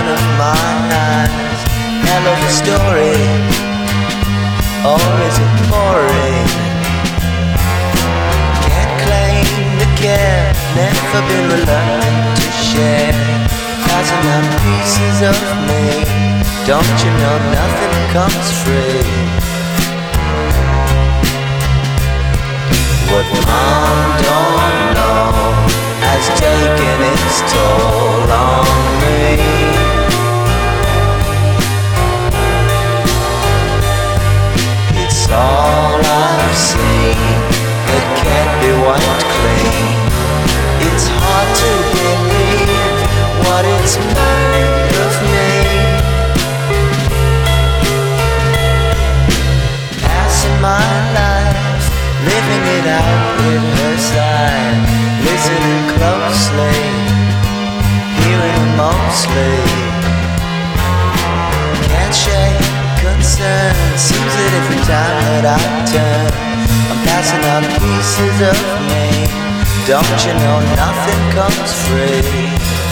of my eyes. Hell of a story, or is it boring? Can't claim to care, never been reluctant to share. Thousand odd pieces of me, don't you know nothing comes free? What mom don't know has taken its toll on me. It's all I've seen that can't be wiped clean. It's hard to believe what it's made of me. Passing my life, living it out with her side, listening closely, hearing mostly. Can't shake concern, seems that every time that I turn, I'm passing on pieces of me. Don't you know nothing comes free?